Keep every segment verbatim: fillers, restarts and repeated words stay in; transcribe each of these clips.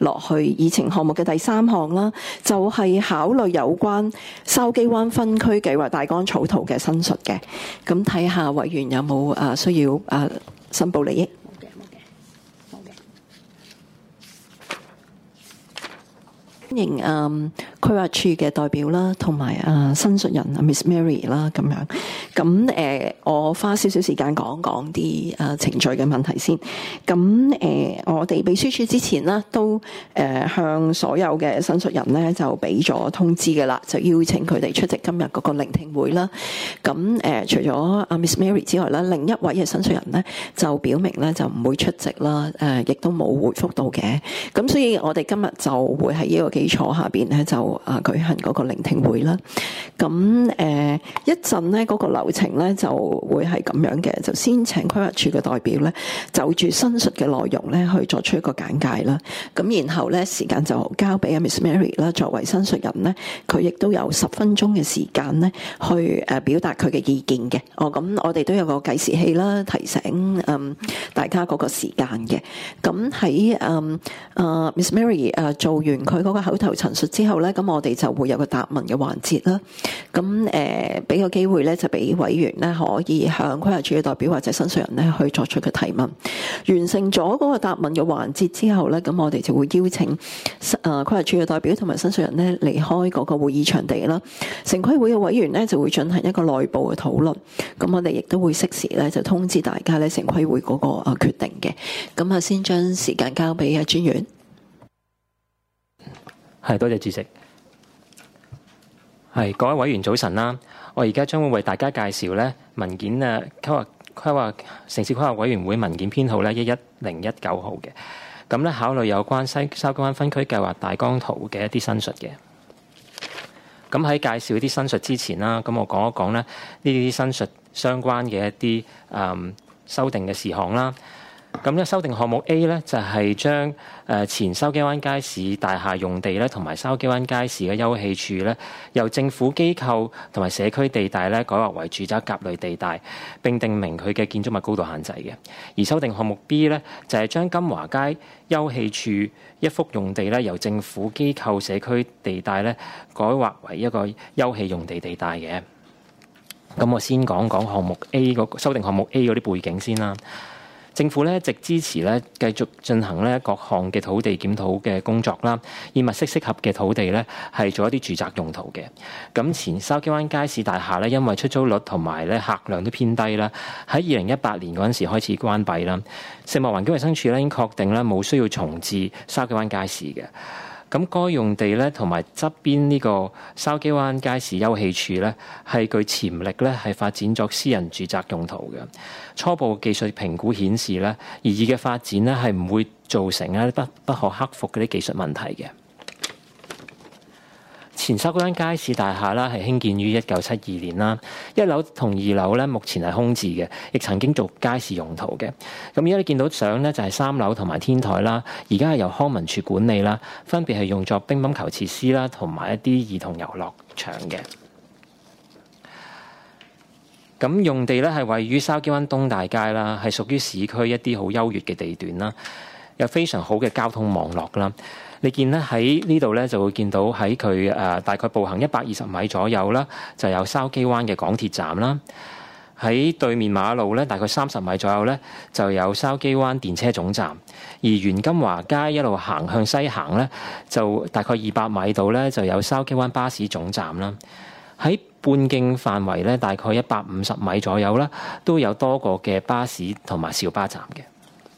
落去議程項目嘅第三項啦，就係、是、考慮有關筲箕灣分區計劃大綱草圖嘅申述嘅。咁睇下委員有冇誒需要誒申報利益。歡迎誒規劃處嘅代表啦，同埋誒申述人 Miss Mary 啦，咁樣咁誒、呃，我花少少時間講講啲誒程序嘅問題先。咁誒、呃，我哋秘書處之前呢，都誒、呃、向所有嘅申述人咧就俾咗通知嘅啦，就邀請佢哋出席今日嗰個聆聽會啦。咁誒、呃，除咗阿 Miss Mary 之外咧，另一位嘅申述人咧就表明咧就唔會出席啦，誒、呃，亦都冇回覆到嘅。咁所以我哋今日就會喺呢個基礎下邊咧就啊舉行嗰個聆聽會啦。咁誒、呃、一陣咧嗰個流程咧就會係咁樣嘅，就先請規劃處嘅代表咧就住申述嘅內容咧去作出一個簡介啦。咁然後咧時間就交俾阿 Miss Mary 啦，作為申述人咧，佢亦都有十分鐘嘅時間咧去誒表達佢嘅意見嘅。哦，咁我哋都有個計時器啦，提醒嗯大家嗰個時間嘅。咁喺嗯啊 Miss Mary 誒做完佢嗰個口頭陳述之後咧，咁我哋就會有個答問嘅環節啦。咁誒俾個機會咧，就俾委員咧可以向規劃處嘅代表或者申述人咧去作出嘅提問。完成咗嗰個答問嘅環節之後咧，咁我哋就會邀請誒規劃處嘅代表同埋申述人咧離開嗰個會議場地啦。城規會嘅委員咧就會進行一個內部嘅討論。咁我哋亦都會適時咧就通知大家咧城規會嗰個誒決定嘅。咁啊，先將時間交俾阿專員。 係，多謝主席。係，各位委員早晨啦！我而家將會為大家介紹咧文件誒規劃規劃城市規劃委員會文件編號咧一一零一九號嘅。咁咧考慮有關西筲箕灣分區計劃大綱圖嘅一啲申述嘅。咁喺介紹啲申述之前啦，咁我講一講咧呢啲申述相關嘅一啲誒、嗯、修訂嘅事項啦。咁咧修訂項目 A 咧就係將誒前筲箕灣街市大廈用地咧同埋筲箕灣街市嘅休憩處咧由政府機構同埋社區地帶咧改劃為住宅甲類地帶，並定明佢嘅建築物高度限制嘅。而修訂項目 B 咧就係將金華街休憩處一幅用地咧由政府機構社區地帶咧改劃為一個休憩用地地帶嘅。咁我先講講項目 A 個修訂項目 A 嗰啲背景先啦。政府咧一直支持咧繼續進行咧各項嘅土地檢討嘅工作啦，以物色適合嘅土地咧係做一啲住宅用途嘅。咁前筲箕灣街市大廈咧，因為出租率同埋咧客量都偏低啦，喺二零一八年嗰陣時開始關閉啦。食物環境衞生署咧已經確定咧冇需要重置筲箕灣街市嘅。咁該用地咧同埋側邊呢個筲箕灣街市休憩處咧係具潛力咧係發展作私人住宅用途嘅。初步技術評估顯示咧，擬議嘅發展咧係唔會造成咧不不可克服嗰啲技術問題嘅。前筲箕灣街市大廈啦係興建於一九七二年啦，一樓同二樓咧目前係空置嘅，亦曾經做街市用途嘅。咁而家你見到相咧就係三樓同埋天台啦，而家係由康文署管理啦，分別係用作乒乓球設施啦，同埋一啲兒童遊樂場嘅。咁用地咧係位於筲箕灣東大街啦，係屬於市區一啲好優越嘅地段啦，有非常好嘅交通網絡啦。你見咧喺呢度咧就會見到喺佢誒大概步行一百二十米左右啦，就有筲箕灣嘅港鐵站啦。喺對面馬路咧，大概三十米左右咧，就有筲箕灣電車總站。而沿金華街一路行向西行咧，就大概二百米度咧，就有筲箕灣巴士總站啦。喺半徑範圍咧，大概一百五十米左右啦，都有多個嘅巴士同埋小巴站嘅。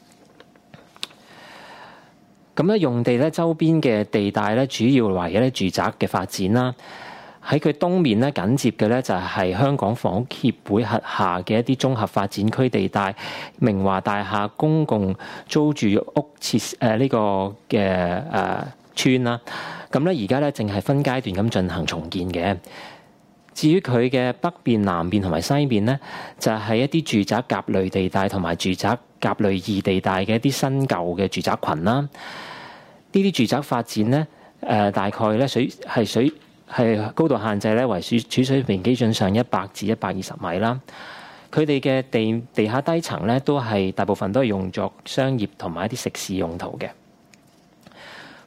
咁咧用地咧周邊嘅地帶咧，主要為一啲住宅嘅發展啦。喺佢東面咧緊接嘅咧就係香港房屋協會轄下嘅一啲綜合發展區地帶，明華大廈公共租住屋設誒呢、呃這個嘅誒、呃、村啦。咁咧而家咧淨係分階段咁進行重建嘅。至於佢嘅北邊、南邊同埋西邊咧，就係、是、一啲住宅甲類地帶同埋住宅甲類二地帶嘅一啲新舊嘅住宅群啦。呢啲住宅發展咧，誒、呃、大概咧水係水係高度限制咧，為處處水平基準上一百至一百二十米啦。佢哋嘅地地下低層咧，都係大部分都係用作商業同埋一啲食肆用途嘅。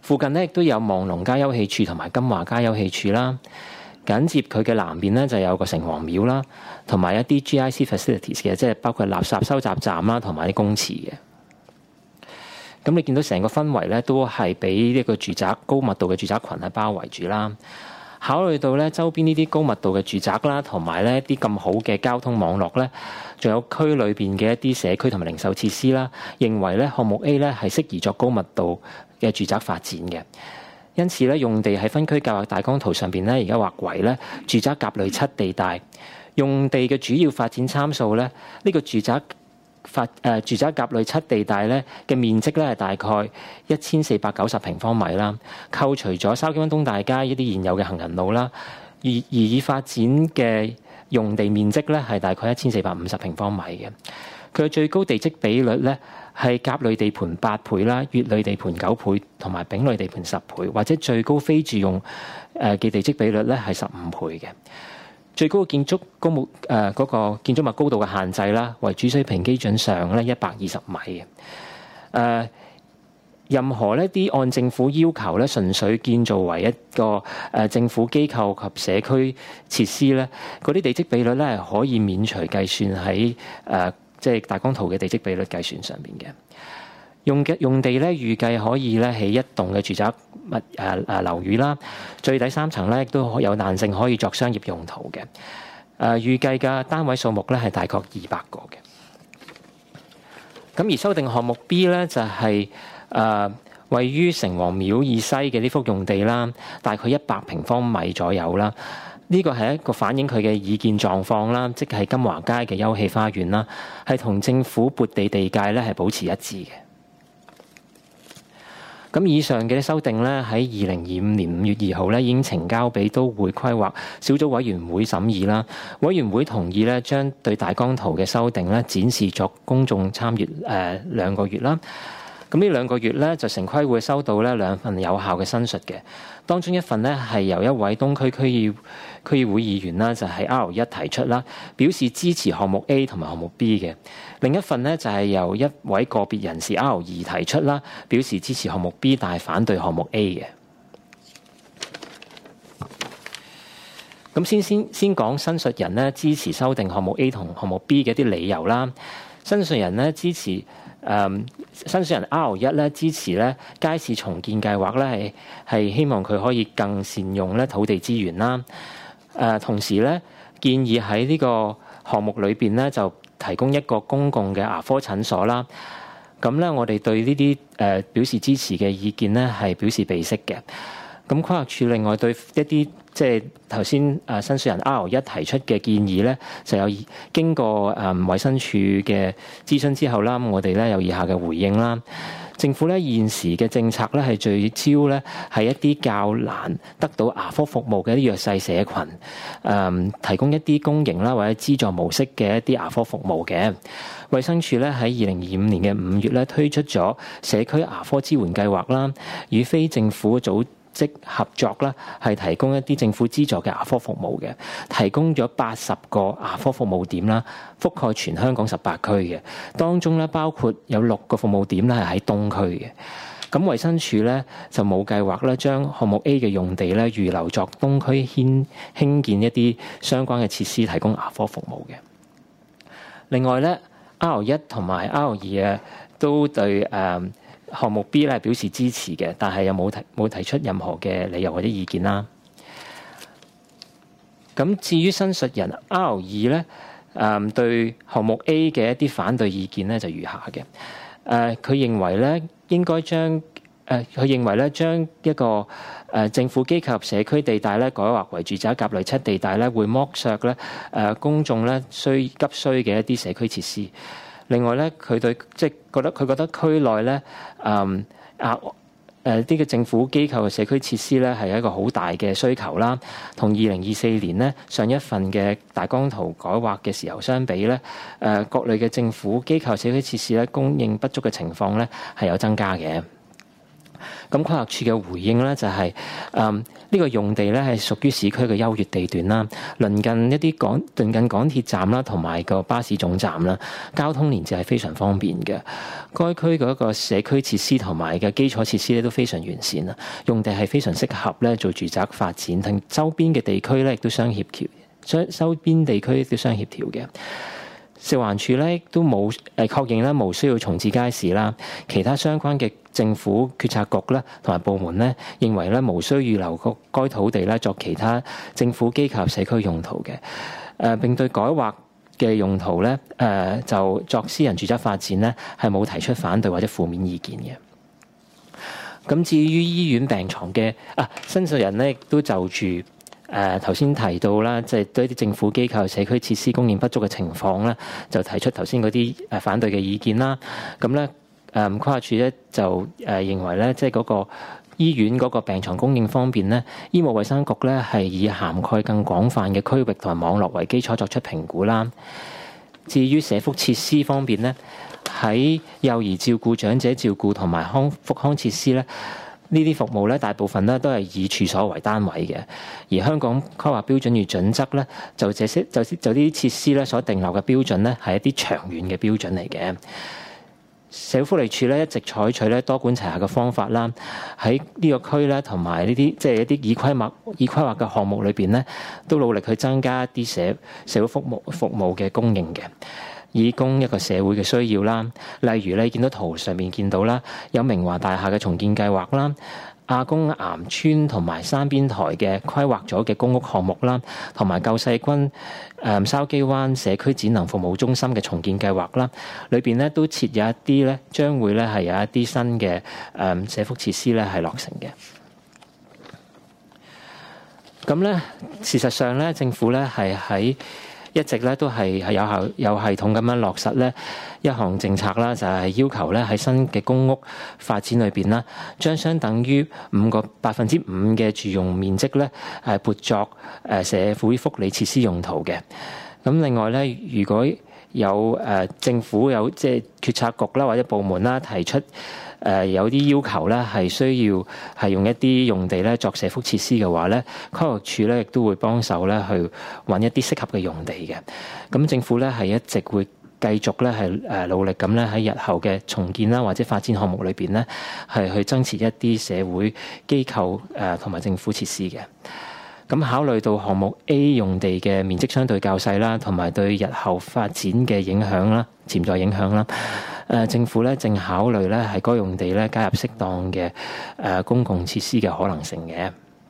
附近咧亦都有望龍街休憩處同埋金華街休憩處啦。緊接佢嘅南邊咧就有個城隍廟啦，同埋一啲 G I C facilities 嘅，即係包括垃圾收集站啦，同埋啲公廁嘅。咁你見到成個氛圍咧，都係俾呢個住宅高密度嘅住宅群係包圍住啦。考慮到咧周邊呢啲高密度嘅住宅啦，同埋咧啲咁好嘅交通網絡咧，仲有區裏邊嘅一啲社區同埋零售設施啦，認為咧項目 A 咧係適宜作高密度嘅住宅發展嘅。因此咧，用地喺分區計劃大綱圖上邊咧，而家劃為咧住宅甲類七地帶。用地嘅主要發展參數咧，呢、這個住宅發誒、呃、住宅甲類七地帶咧嘅面積咧係大概一千四百九十平方米啦。扣除咗筲箕灣東大街一啲現有嘅行人路啦，而而已發展嘅用地面積咧係大概一千四百五十平方米嘅。佢嘅最高地積比率咧係甲類地盤八倍啦，乙類地盤九倍，同埋丙類地盤十倍，或者最高非住用誒嘅地積比率咧係十五倍嘅。最高嘅建築高木誒嗰個建築物高度嘅限制啦，為主水平基準上咧一百二十米嘅。誒、呃，任何呢啲按政府要求咧，純粹建造為一個誒、呃、政府機構及社區設施咧，嗰啲地積比率咧係可以免除計算喺誒即係大綱圖嘅地積比率計算上邊嘅。用嘅用地咧，預計可以咧起一棟嘅住宅物誒誒樓宇啦，最底三層咧亦都有彈性可以作商業用途嘅。誒、呃、預計嘅單位數目咧係大概二百個嘅。咁而修訂項目 B 咧就係、是、誒、呃、位於城隍廟以西嘅呢幅用地啦，大概一百平方米左右啦。呢個係一個反映佢嘅擬建狀況啦，即係金華街嘅休憩花園啦，係同政府撥地地界咧係保持一致嘅。咁以上嘅修訂咧，喺二零二五年五月二號咧已經呈交俾都會規劃小組委員會審議啦。委員會同意咧，將對大綱圖嘅修訂咧展示作公眾參閱誒兩個月啦。咁呢兩個月咧，就城規會收到咧兩份有效嘅申述嘅，當中一份呢係由一位東區區議區議會議員啦，就係 R 一提出啦，表示支持項目 A 同埋項目 B 嘅；另一份呢就係由一位個別人士 R 二提出啦，表示支持項目 B 但係反對項目 A 嘅。咁先先先講申述人呢支持修訂項目 A 同項目 B 嘅一啲理由啦。申述人呢支持。誒、嗯，申述人 R 一咧支持咧街市重建計劃咧係係希望佢可以更善用咧土地資源啦。誒、呃，同時咧建議喺呢個項目裏邊咧就提供一個公共嘅牙科診所啦。咁咧我哋對呢啲誒表示支持嘅意見咧係表示備悉嘅。咁規劃署另外對一啲即係頭先誒申述人 R 一提出嘅建議咧，就有經過誒衛生署嘅諮詢之後啦，我哋咧有以下嘅回應啦。政府咧現時嘅政策咧係聚焦咧係一啲較難得到牙科服務嘅一啲弱勢社群，誒、嗯、提供一啲公營啦或者資助模式嘅一啲牙科服務嘅。衛生署咧喺二零二五年嘅五月咧推出咗社區牙科支援計劃啦，與非政府組即合作啦，係提供一啲政府資助嘅牙科服務嘅，提供咗八十個牙科服務點啦，覆蓋全香港十八區嘅，當中咧包括有六個服務點咧係喺東區嘅。咁衛生署咧就冇計劃咧將項目 A 嘅用地咧預留作東區興興建一啲相關嘅設施，提供牙科服務嘅。另外咧 R 一同埋 R 二啊都對誒。呃項目 B 咧表示支持嘅，但係又冇提冇提出任何嘅理由或者意見啦。咁至於申述人 R 二咧，誒對項目 A 嘅一啲反對意見咧就如下嘅。誒、呃，佢認為咧應該將誒，佢、呃、認為咧將一個誒、呃、政府機構及社區地帶咧改劃為住宅甲類七地帶咧，會剝削咧誒、呃、公眾咧需急需嘅一啲社區設施。另外咧，佢對即係覺得佢覺得區內咧，誒啊誒啲嘅政府機構嘅社區設施咧係一個好大嘅需求啦。同二零二四年咧上一份嘅大綱圖改劃嘅時候相比咧，誒、呃、各類嘅政府機構社區設施咧供應不足嘅情況咧係有增加嘅。 咁規劃處嘅回應咧就係、是，嗯，呢、這個用地咧係屬於市區嘅優越地段啦，鄰近一啲港鄰近港鐵站啦，同埋個巴士總站啦，交通連接係非常方便嘅。該區嗰個社區設施同埋嘅基礎設施咧都非常完善啊，用地係非常適合咧做住宅發展，同周邊嘅地區咧亦都相協調，相周邊地區亦都相協調嘅。食環署咧都冇誒確認咧冇需要重置街市啦，其他相關嘅政府決策局咧同埋部門咧認為咧無需預留個該土地咧作其他政府機構社區用途嘅，誒、呃、並對改劃嘅用途咧誒、呃、就作私人住宅發展咧係冇提出反對或者負面意見嘅。咁至於醫院病床嘅啊，申訴人咧亦都就住。誒頭先提到啦，即係對一啲政府機構社區設施供應不足嘅情況咧，就提出頭先嗰啲誒反對嘅意見啦。咁咧誒規劃署咧就誒認為咧，即係嗰個醫院嗰個病床供應方面咧，醫務衛生局咧係以涵蓋更廣泛嘅區域同埋網絡為基礎作出評估啦。至於社福設施方面咧，喺幼兒照顧、長者照顧同埋康復康設施咧。呢啲服務咧，大部分咧都係以處所為單位嘅，而香港規劃標準與準則咧，就這些就就呢啲設施咧所訂立嘅標準咧，係一啲長遠嘅標準嚟嘅。社會福利署咧一直採取咧多管齊下嘅方法啦，喺呢個區咧同埋呢啲即係一啲已規劃已規劃嘅項目裏邊咧，都努力去增加一啲社社會服務服務嘅供應嘅。以供一個社會嘅需要啦，例如你見到圖上面見到啦，有明華大廈嘅重建計劃啦，亞公岩村同埋山邊台嘅規劃咗嘅公屋項目啦，同埋救世軍誒筲箕灣社區展能服務中心嘅重建計劃啦，裏邊咧都設有一啲咧，將會咧係有一啲新嘅誒社福設施咧係落成嘅。咁咧，事實上咧，政府咧係喺一直咧都係係有效有系統咁樣落實咧一項政策啦，就係要求咧喺新嘅公屋發展裏邊啦，將相等於五個百分之五嘅住用面積咧係撥作誒社會福利設施用途嘅。咁另外咧，如果有誒政府有即係決策局啦或者部門啦提出誒有啲要求咧係需要係用一啲用地咧作社福設施嘅話咧，規劃署咧亦都會幫手咧去揾一啲適合嘅用地嘅。咁政府咧係一直會繼續咧係誒努力咁咧喺日後嘅重建啦或者發展項目裏邊咧係去增設一啲社會機構誒同埋政府設施嘅。咁考慮到項目 A 用地嘅面積相對較細啦，同埋對日後發展嘅影響啦、潛在影響啦，誒政府咧正考慮咧係該用地咧加入適當嘅誒公共設施嘅可能性嘅。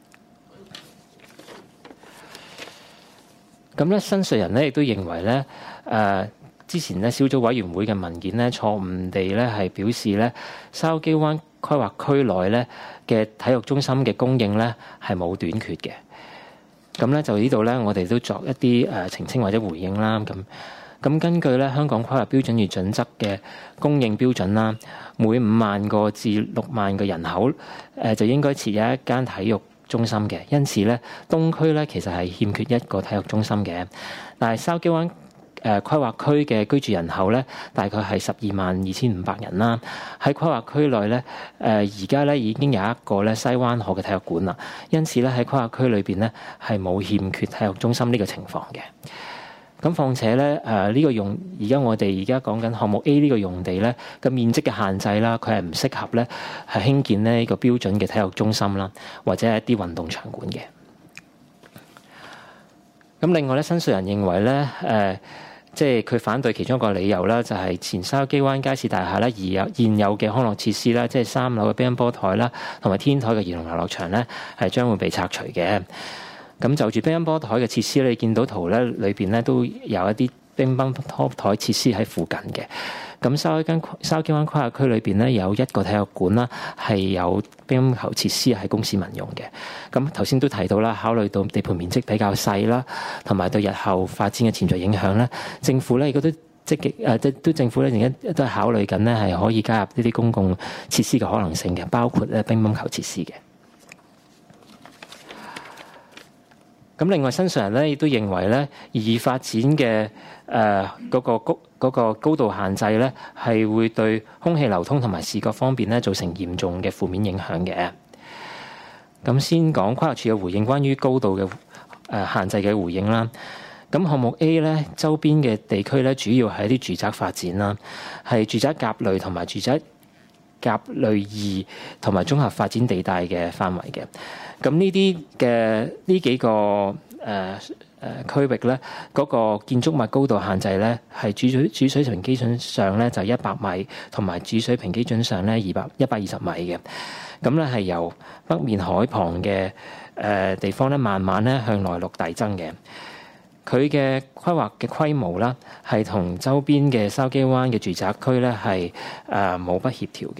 咁咧，申訴人咧亦都認為咧誒之前咧小組委員會嘅文件咧錯誤地咧係表示咧筲箕灣規劃區內咧嘅體育中心嘅供應咧係冇短缺嘅。咁咧就呢度咧，我哋都作一啲誒澄清或者回應啦。咁咁根據咧香港規劃標準與準則嘅供應標準啦，每五萬個至六萬個人口誒就應該設有一間體育中心嘅。因此咧，東區咧其實係欠缺一個體育中心嘅。但係筲箕灣誒規劃區嘅居住人口咧，大概係十二萬二千五百人啦。喺規劃區內咧，誒而家咧已經有一個咧西灣河嘅體育館啦。因此咧喺規劃區裏邊咧係冇欠缺體育中心呢個情況嘅。咁況且咧誒呢個用而家我哋而家講緊項目 A 呢個用地咧嘅面積嘅限制啦，佢係唔適合咧係興建呢個標準嘅體育中心啦，或者係一啲運動場館嘅。咁另外咧，申訴人認為咧誒。呃即係佢反對其中一個理由啦，就係前筲箕灣街市大廈咧，而有現有嘅康樂設施啦，即係三樓嘅乒乓波台啦，同埋天台嘅兒童遊樂場咧，係將會被拆除嘅。咁就住乒乓波台嘅設施咧，你見到圖咧，裏邊咧都有一啲乒乓波台設施喺附近嘅。咁筲箕灣筲箕灣規劃區裏邊咧有一個體育館啦，係有乒乓球設施係供市民用嘅。咁頭先都提到啦，考慮到地盤面積比較細啦，同埋對日後發展嘅潛在影響咧，政府咧亦都積極誒，即都政府咧而家都係考慮緊咧係可以加入呢啲公共設施嘅可能性嘅，包括咧乒乓球設施嘅。 咁另外新上人咧亦都認為咧，擬議發展嘅誒嗰個高嗰個高度限制咧，係會對空氣流通同埋視覺方面咧造成嚴重嘅負面影響嘅。咁先講規劃署嘅回應，關於高度嘅誒限制嘅回應啦。咁項目 A 咧，周邊嘅地區咧，主要係啲住宅發展啦，係住宅甲類同埋住宅甲類二同埋綜合發展地帶嘅範圍嘅。咁呢啲嘅呢幾個誒誒區域咧，嗰、那個建築物高度限制咧，係主水主水平基準上咧就一百米，同埋主水平基準上咧二百一百二十米嘅。咁咧係由北面海旁嘅誒、呃、地方咧，慢慢咧向內陸遞增嘅。佢嘅規劃嘅規模啦，係同周邊嘅筲箕灣嘅住宅區咧係誒冇不協調嘅。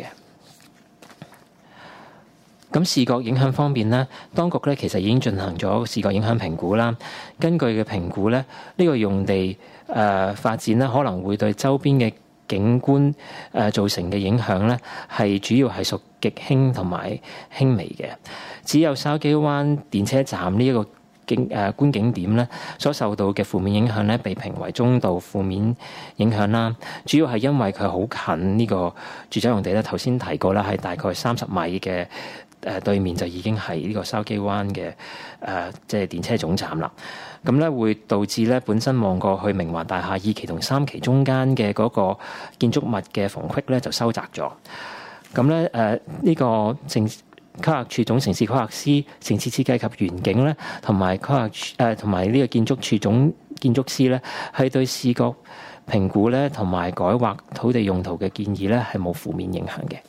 咁視覺影響方面咧，當局咧其實已經進行咗視覺影響評估啦。根據嘅評估咧，呢、這個用地誒、呃、發展咧可能會對周邊嘅景觀誒、呃、造成嘅影響咧，係主要係屬極輕同埋輕微嘅。只有筲箕灣電車站呢一個景誒觀景點咧，所受到嘅負面影響咧，被評為中度負面影響啦。主要係因為佢好近呢個住宅用地咧，頭先提過啦，係大概三十米嘅誒對面就已經係呢個筲箕灣嘅誒即係電車總站啦。咁咧會導致咧本身望過去明華大廈二期同三期中間嘅嗰個建築物嘅縫隙咧就收窄咗。咁咧誒呢個城規劃署總城市規劃師、城市設計及園景咧，同埋規劃誒同埋呢個建築署總建築師咧，係對視覺評估咧同埋改劃土地用途嘅建議咧係冇負面影響嘅。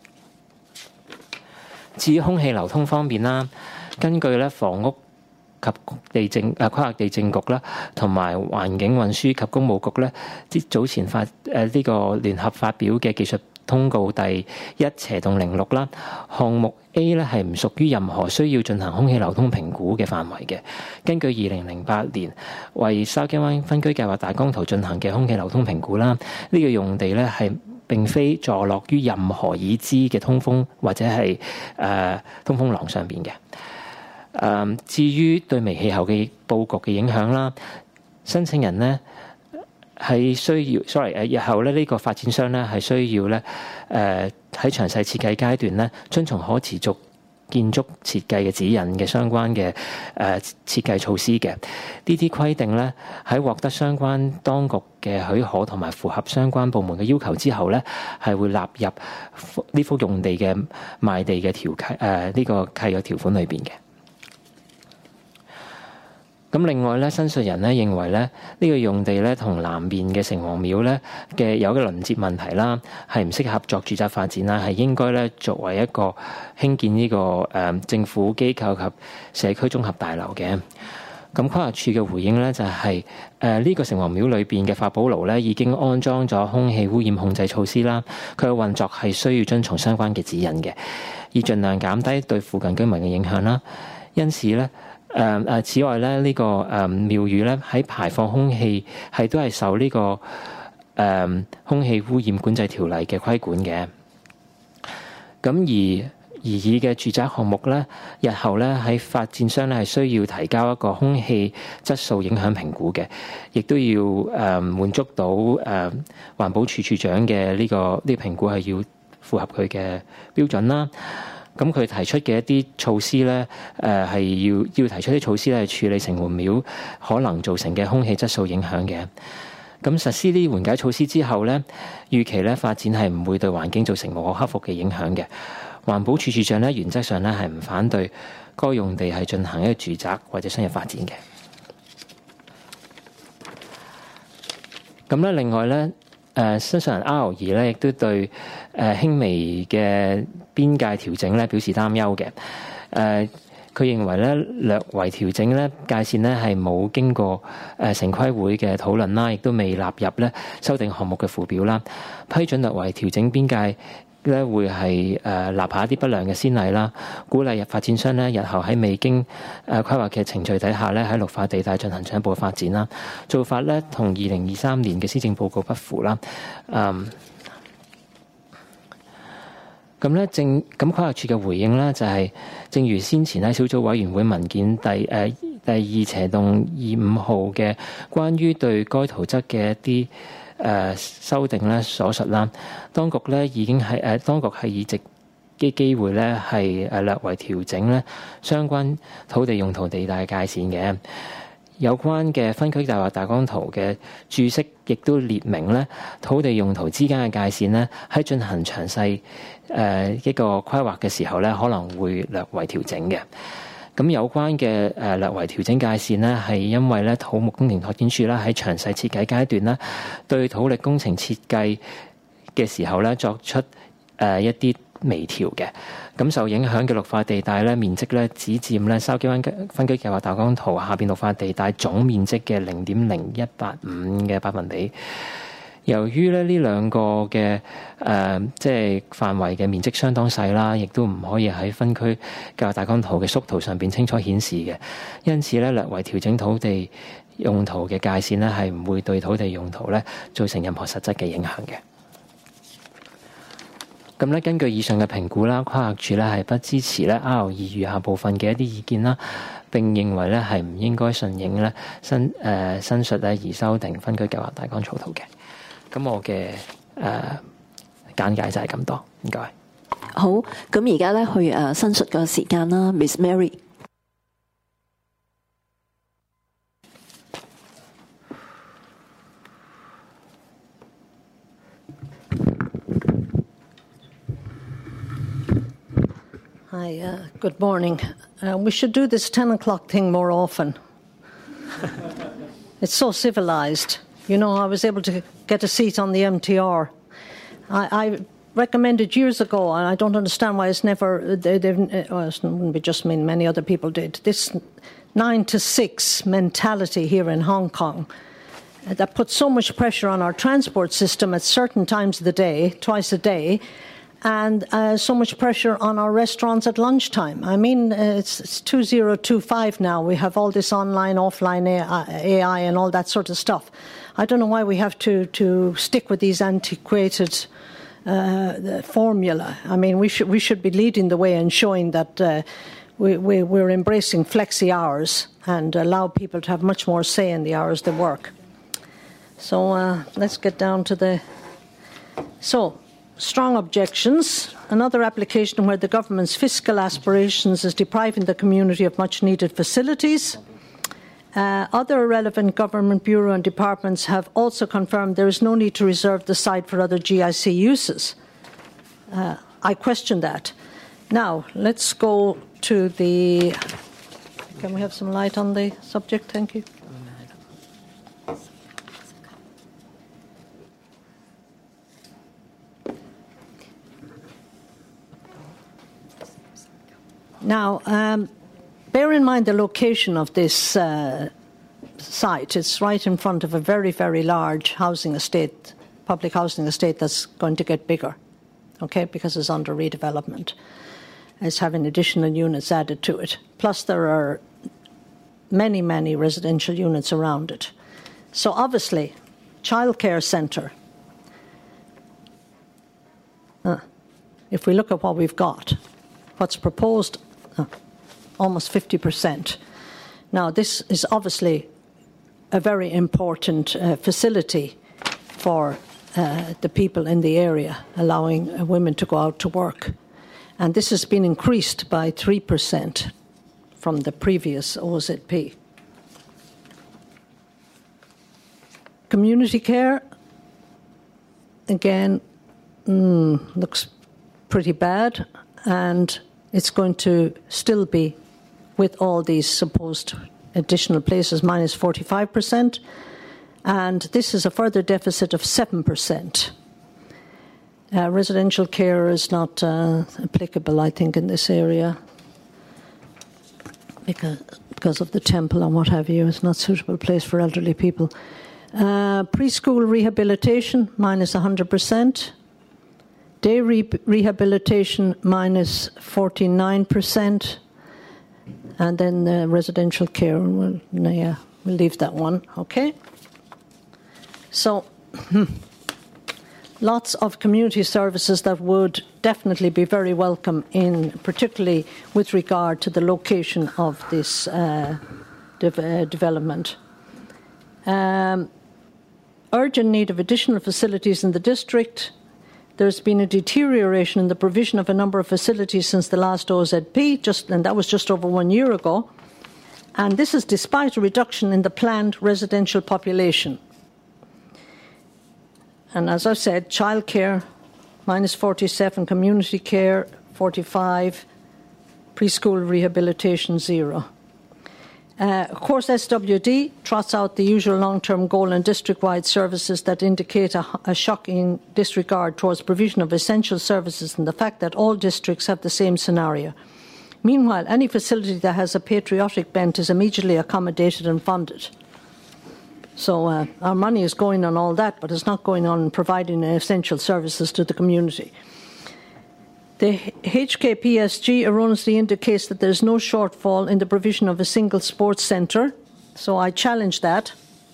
至於空氣流通方面啦，根據咧房屋及地政誒規劃地政局啦，同埋環境運輸及工務局咧，即早前發誒呢、呃這個聯合發表嘅技術通告第一斜洞零六啦，項目 A 咧係唔屬於任何需要進行空氣流通評估嘅範圍嘅。根據二零零八年為筲箕灣分居計劃大綱圖進行嘅空氣流通評估啦，呢、這個用地咧係並非坐落於任何已知嘅通風或者係誒、呃、通風廊上邊嘅。誒、呃，至於對微氣候嘅佈局嘅影響啦，申請人呢係需要，sorry 誒，日後咧呢個發展商咧係需要咧誒喺詳細設計階段咧遵從可持續建築設計嘅指引嘅相關嘅誒設計措施嘅。呢啲規定咧喺獲得相關當局嘅許可同埋符合相關部門嘅要求之後咧，係會納入呢幅用地嘅賣地嘅條契誒呢個契約條款裏邊嘅。咁另外咧，申述人咧認為咧，呢、這個用地咧同南面嘅城隍廟咧嘅有嘅鄰接問題啦，係唔適合作住宅發展啦，係應該咧作為一個興建呢、這個誒、呃、政府機構及社區綜合大樓嘅。咁規劃署嘅回應咧就係誒呢個城隍廟裏邊嘅法寶爐咧已經安裝咗空氣污染控制措施啦，佢嘅運作係需要遵從相關嘅指引嘅，以盡量減低對附近居民嘅影響啦。因此咧。誒誒，此外咧，呢、這個誒廟宇咧喺排放空氣係都係受呢、這個誒、呃、空氣污染管制條例嘅規管嘅。咁而擬議嘅住宅項目咧，日後咧喺發展商咧係需要提交一個空氣質素影響評估嘅，亦都要誒、呃、滿足到誒、呃、環保署署長嘅呢、這個呢、這個評估係要符合佢嘅標準啦。咁佢提出嘅一啲措施咧，誒、呃、係要要提出啲措施咧，係處理城隍廟可能造成嘅空氣質素影響嘅。咁實施呢啲緩解措施之後咧，預期咧發展係唔會對環境造成無可克服嘅影響嘅。環保署署長咧原則上咧係唔反對該用地係進行一個住宅或者商業發展嘅。咁咧另外咧。誒，申述人 R 二咧，亦都對誒、呃、輕微嘅邊界調整咧表示擔憂嘅。誒、呃，佢認為咧略為調整咧界線咧係冇經過誒城規會嘅討論啦，亦都未納入咧修訂項目嘅附表啦。批准略為調整邊界咧會係誒立下一啲不良嘅先例啦，鼓勵發展商咧日後喺未經誒規劃嘅程序底下咧喺綠化地帶進行進一步發展啦。做法咧同二零二三年嘅施政報告不符啦。嗯，咁咧正咁規劃署嘅回應咧就係、是，正如先前喺小組委員會文件第誒、呃、 第二斜洞二五號嘅關於對該圖則嘅一啲誒、呃、修訂咧所述啦，當局咧已經係誒、呃、當局係以直嘅機會咧係誒略為調整咧相關土地用途地帶界線嘅。有關嘅分區計劃大綱圖嘅注釋亦都列明咧土地用途之間嘅界線咧喺進行詳細誒、呃、一個規劃嘅時候咧可能會略為調整嘅。咁有關嘅誒略為調整界線咧係因為咧土木工程拓展署啦喺詳細設計階段咧對土力工程設計嘅時候咧作出誒、呃、一啲微調嘅。咁受影響嘅綠化地帶咧面積咧只佔咧筲箕灣分區計劃大綱圖下邊綠化地帶總面積嘅零點零一八五嘅百分比。由於咧呢兩個嘅誒、呃、即係範圍嘅面積相當細啦，亦都唔可以喺分區計劃大綱圖嘅縮圖上邊清楚顯示嘅，因此咧略為調整土地用途嘅界線咧係唔會對土地用途咧造成任何實質嘅影響嘅。咁咧，根據以上嘅評估啦，規劃署咧係不支持咧 R 二餘下部分嘅一啲意見啦，並認為咧係唔應該順應咧新誒新述咧而修訂分區計劃大綱草圖嘅。咁我嘅誒、呃、簡介就係咁多，唔該。 好，咁而家咧去誒申述嘅時間啦 ，Miss Mary。 Hi, uh, good morning. Uh, we should do this ten o'clock thing more often. It's so civilized. You know, I was able to get a seat on the M T R. I, I recommended years ago, and I don't understand why it's never, they, they've, well, it wouldn't be just me, many other people did, this nine to six mentality here in Hong Kong uh, that puts so much pressure on our transport system at certain times of the day, twice a day, and uh, so much pressure on our restaurants at lunchtime. I mean, uh, it's, it's two thousand twenty-five now. We have all this online, offline A I and all that sort of stuff. I don't know why we have to, to stick with these antiquated uh, the formula. I mean, we should, we should be leading the way and showing that uh, we, we, we're embracing flexi hours and allow people to have much more say in the hours they work. So uh, let's get down to the... So... Strong objections. Another application where the government's fiscal aspirations is depriving the community of much-needed facilities. Uh, other relevant government bureau and departments have also confirmed there is no need to reserve the site for other G I C uses. Uh, I question that. Now, let's go to the... Can we have some light on the subject? Thank you. Now, um, bear in mind the location of this uh, site. It's right in front of a very, very large housing estate, public housing estate that's going to get bigger, okay, because it's under redevelopment. It's having additional units added to it. Plus, there are many, many residential units around it. So, obviously, childcare centre. Uh, if we look at what we've got, what's proposed, uh, almost fifty percent. Now, this is obviously a very important uh, facility for uh, the people in the area, allowing uh, women to go out to work. And this has been increased by three percent from the previous O Z P. Community care, again, mm, looks pretty bad, and it's going to still be, with all these supposed additional places, minus forty-five percent, and this is a further deficit of seven percent. Uh, residential care is not uh, applicable, I think, in this area because, because of the temple and what have you. It's not a suitable place for elderly people. Uh, preschool rehabilitation, minus one hundred percent. Day re rehabilitation, minus forty-nine percent. And then the residential care, well, yeah, we'll leave that one, okay? So, lots of community services that would definitely be very welcome, in particularly with regard to the location of this uh, de- uh, development. Um, urgent need of additional facilities in the district. There's been a deterioration in the provision of a number of facilities since the last O Z P, just, and that was just over one year ago. And this is despite a reduction in the planned residential population. And as I've said, childcare, minus forty-seven, community care, forty-five, preschool rehabilitation, zero. Uh, of course, S W D trots out the usual long-term goal in district-wide services that indicate a, a shocking disregard towards provision of essential services and the fact that all districts have the same scenario. Meanwhile, any facility that has a patriotic bent is immediately accommodated and funded. So uh, our money is going on all that, but it's not going on providing essential services to the community. The H K P S G erroneously indicates that there is no shortfall in the provision of a single sports centre, so I challenge that.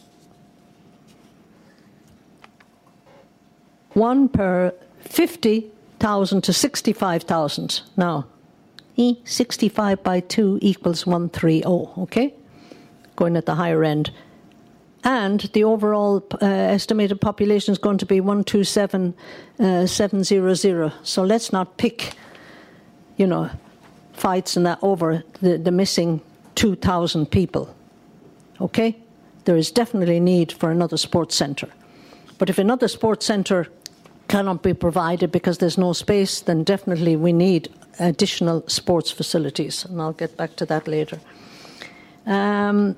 One per fifty thousand to sixty-five thousand. Now, E sixty-five by two equals one hundred thirty, okay? Going at the higher end. And the overall uh, estimated population is going to be one hundred twenty-seven thousand seven hundred. So let's not pick, you know, fights and that over the, the missing two thousand people. Okay? There is definitely need for another sports centre. But if another sports centre cannot be provided because there's no space, then definitely we need additional sports facilities. And I'll get back to that later. Um,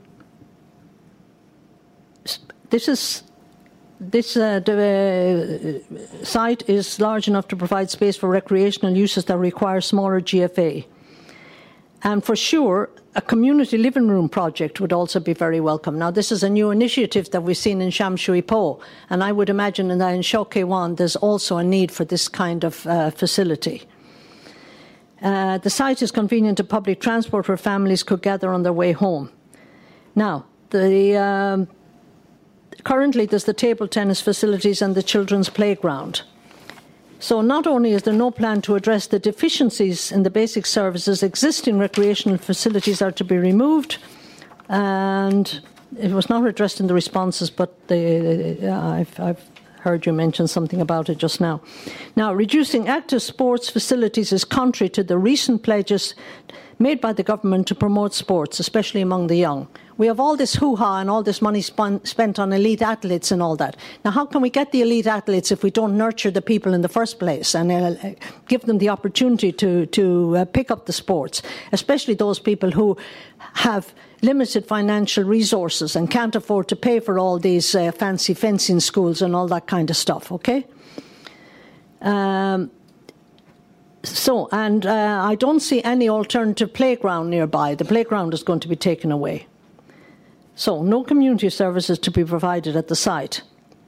This is this uh, the, uh, site is large enough to provide space for recreational uses that require smaller G F A. And for sure, a community living room project would also be very welcome. Now, this is a new initiative that we've seen in Sham Shui Po, and I would imagine that in Shau Kei Wan there's also a need for this kind of uh, facility. Uh, the site is convenient to public transport where families could gather on their way home. Now, the um, currently there's the table tennis facilities and the children's playground. So not only is there no plan to address the deficiencies in the basic services, existing recreational facilities are to be removed, and it was not addressed in the responses, but the, uh, I've, I've heard you mention something about it just now. Now, reducing active sports facilities is contrary to the recent pledges made by the government to promote sports, especially among the young. We have all this hoo-ha and all this money spun, spent on elite athletes and all that. Now, how can we get the elite athletes if we don't nurture the people in the first place and uh, give them the opportunity to, to uh, pick up the sports, especially those people who have limited financial resources and can't afford to pay for all these uh, fancy fencing schools and all that kind of stuff, okay? Um, so, and uh, I don't see any alternative playground nearby. The playground is going to be taken away. So, no community services to be provided at the site.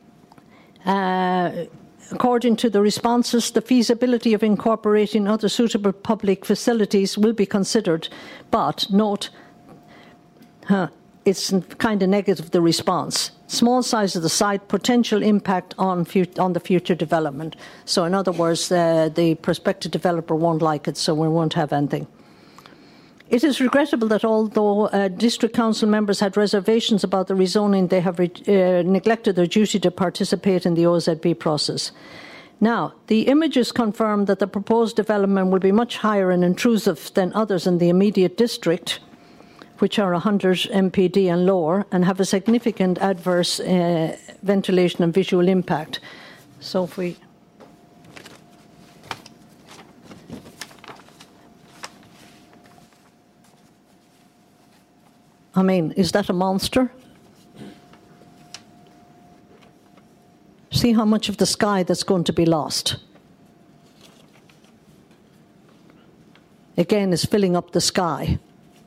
Uh, according to the responses, the feasibility of incorporating other suitable public facilities will be considered, but note, huh, it's kind of negative, the response. Small size of the site, potential impact on, on the future development. So, in other words, uh, the prospective developer won't like it, so we won't have anything. It is regrettable that although uh, district council members had reservations about the rezoning, they have re uh, neglected their duty to participate in the O Z B process. Now, the images confirm that the proposed development will be much higher and intrusive than others in the immediate district, which are one hundred M P D and lower, and have a significant adverse uh, ventilation and visual impact. So if we... I mean, is that a monster? See how much of the sky that's going to be lost. Again, it's filling up the sky.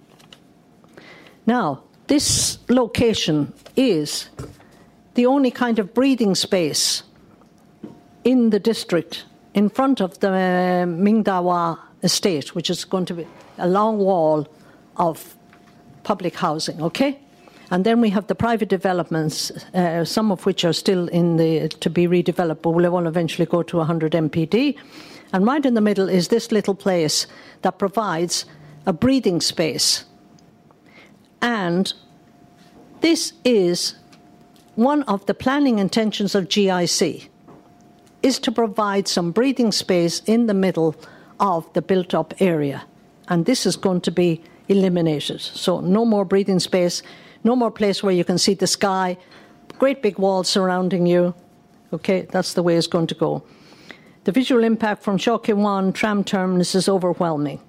Now, this location is the only kind of breathing space in the district in front of the uh, Mingdawa estate, which is going to be a long wall of public housing, okay? And then we have the private developments, uh, some of which are still in the to be redeveloped, but will eventually go to one hundred M P D. And right in the middle is this little place that provides a breathing space. And this is one of the planning intentions of G I C, is to provide some breathing space in the middle of the built-up area. And this is going to be eliminated. So no more breathing space, no more place where you can see the sky, great big walls surrounding you. Okay, that's the way it's going to go. The visual impact from Sean Ceann tram terminus is overwhelming.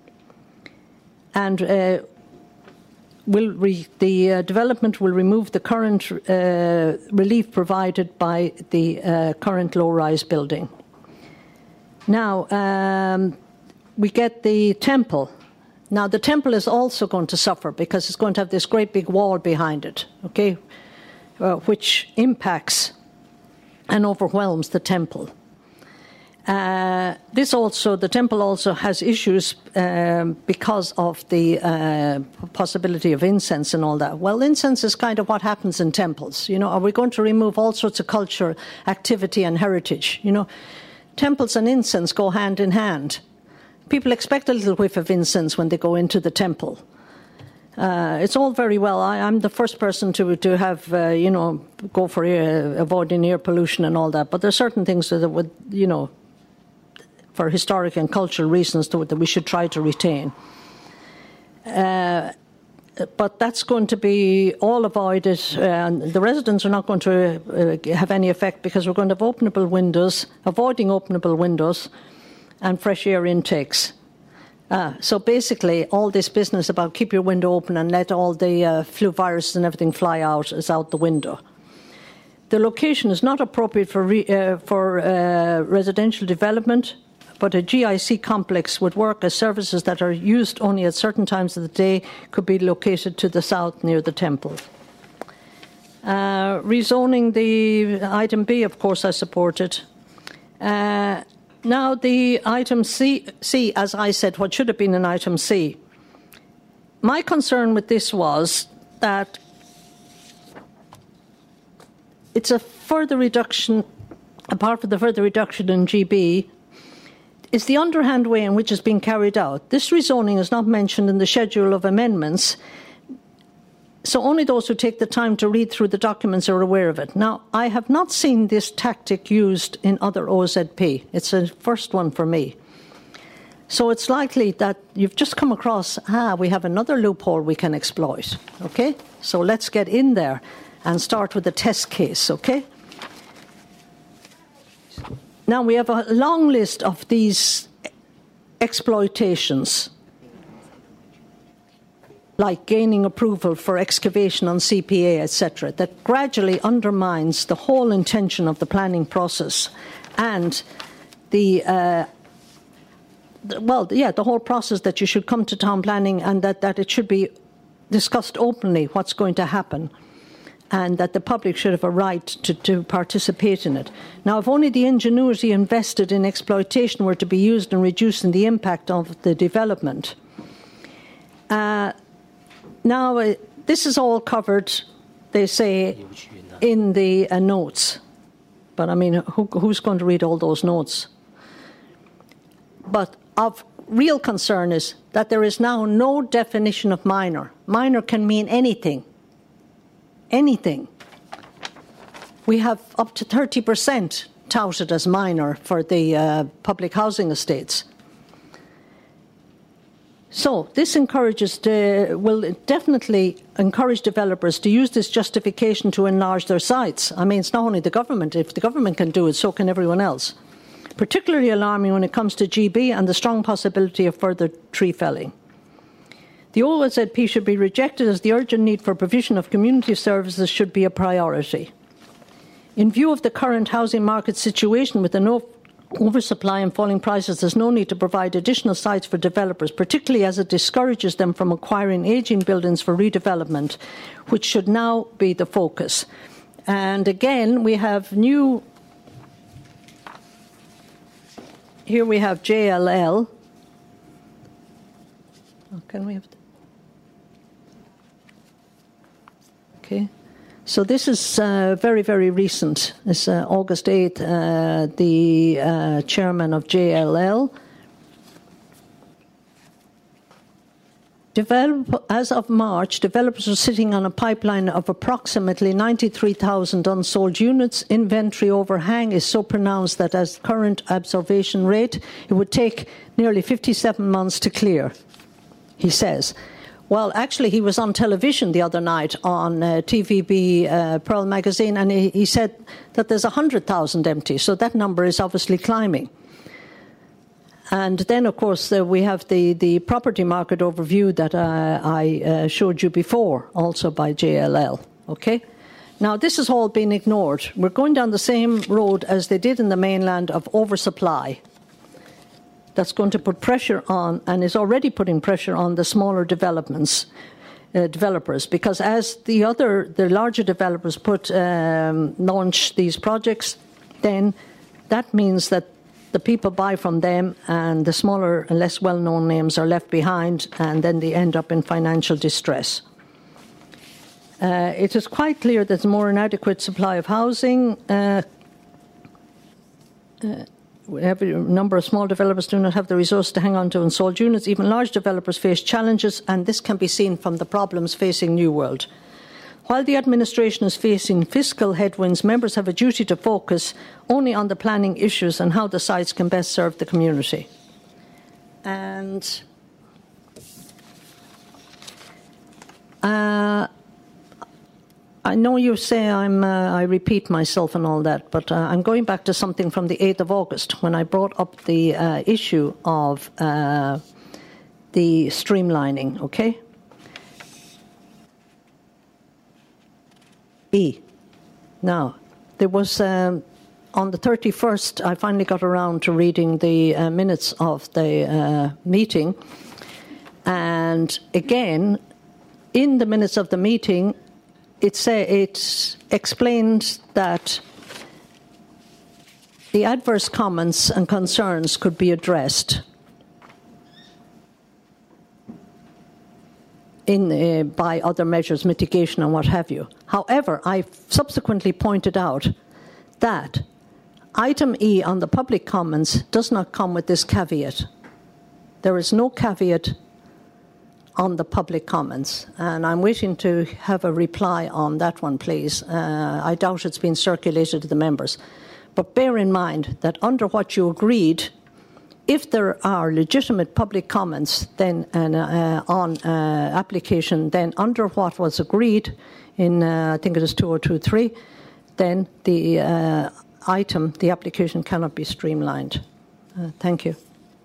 And uh, will re the uh, development will remove the current uh, relief provided by the uh, current low-rise building. Now, um, we get the temple. Now, the temple is also going to suffer because it's going to have this great big wall behind it, okay, uh, which impacts and overwhelms the temple. Uh, this also, the temple also has issues um, because of the uh, possibility of incense and all that. Well, incense is kind of what happens in temples. You know, are we going to remove all sorts of culture, activity, and heritage? You know, temples and incense go hand in hand. People expect a little whiff of incense when they go into the temple. Uh, it's all very well. I, I'm the first person to to have, uh, you know, go for air, avoiding air pollution and all that. But there are certain things that would, you know, for historic and cultural reasons to, that we should try to retain. Uh, but that's going to be all avoided. Uh, and the residents are not going to uh, have any effect because we're going to have openable windows, avoiding openable windows, and fresh air intakes. Uh, so basically, all this business about keep your window open and let all the uh, flu viruses and everything fly out is out the window. The location is not appropriate for, re, uh, for uh, residential development, but a G I C complex would work as services that are used only at certain times of the day could be located to the south near the temple. Uh, rezoning the item B, of course, I support it. Uh, now, the item C, C, as I said, what should have been an item C. My concern with this was that it's a further reduction, apart from the further reduction in G B, is the underhand way in which it's being carried out. This rezoning is not mentioned in the schedule of amendments, so only those who take the time to read through the documents are aware of it. Now, I have not seen this tactic used in other O Z P. It's a first one for me. So it's likely that you've just come across, ah, we have another loophole we can exploit, okay? So let's get in there and start with the test case, okay? Now, we have a long list of these exploitations, like gaining approval for excavation on C P A, et cetera, that gradually undermines the whole intention of the planning process and the, uh, the, well, yeah, the whole process that you should come to town planning and that, that it should be discussed openly what's going to happen, and that the public should have a right to, to participate in it. Now, if only the ingenuity invested in exploitation were to be used in reducing the impact of the development. Uh, now, uh, this is all covered, they say, in the uh, notes. But, I mean, who, who's going to read all those notes? But of real concern is that there is now no definition of minor. Minor can mean anything. Anything. We have up to thirty percent touted as minor for the uh, public housing estates. So this encourages, the, will definitely encourage developers to use this justification to enlarge their sites. I mean, it's not only the government. If the government can do it, so can everyone else. Particularly alarming when it comes to G B and the strong possibility of further tree felling. The O Z P should be rejected as the urgent need for provision of community services should be a priority. In view of the current housing market situation with an oversupply and falling prices, there's no need to provide additional sites for developers, particularly as it discourages them from acquiring ageing buildings for redevelopment, which should now be the focus. And again, we have new, here we have J L L. Oh, can we have the, okay. So this is uh, very, very recent. It's uh, August eighth, uh, the uh, chairman of J L L. Develop, as of March, developers are sitting on a pipeline of approximately ninety-three thousand unsold units. Inventory overhang is so pronounced that as current observation rate, it would take nearly fifty-seven months to clear, he says. Well, actually, he was on television the other night on uh, T V B uh, Pearl magazine, and he, he said that there's one hundred thousand empty, so that number is obviously climbing. And then, of course, uh, we have the, the property market overview that uh, I uh, showed you before, also by J L L. Okay? Now, this has all been ignored. We're going down the same road as they did in the mainland of oversupply. That's going to put pressure on, and is already putting pressure on, the smaller developments, uh, developers, because as the other, the larger developers put um, launch these projects, then that means that the people buy from them, and the smaller and less well-known names are left behind, and then they end up in financial distress. Uh, it is quite clear there's more inadequate supply of housing. Uh, uh, A number of small developers do not have the resources to hang on to unsold units. Even large developers face challenges, and this can be seen from the problems facing New World. While the administration is facing fiscal headwinds, members have a duty to focus only on the planning issues and how the sites can best serve the community. And uh, I know you say I'm, uh, I repeat myself and all that, but uh, I'm going back to something from the eighth of August when I brought up the uh, issue of uh, the streamlining, okay? E. Now, there was, um, on the thirty-first, I finally got around to reading the uh, minutes of the uh, meeting, and again, in the minutes of the meeting, It, say, it explained that the adverse comments and concerns could be addressed in, uh, by other measures, mitigation and what have you. However, I subsequently pointed out that item E on the public comments does not come with this caveat. There is no caveat on the public comments, and I'm waiting to have a reply on that one, please. Uh, I doubt it's been circulated to the members. But bear in mind that under what you agreed, if there are legitimate public comments then uh, on uh, application, then under what was agreed in, uh, I think it is two oh two three, then the uh, item, the application cannot be streamlined. Uh, thank you.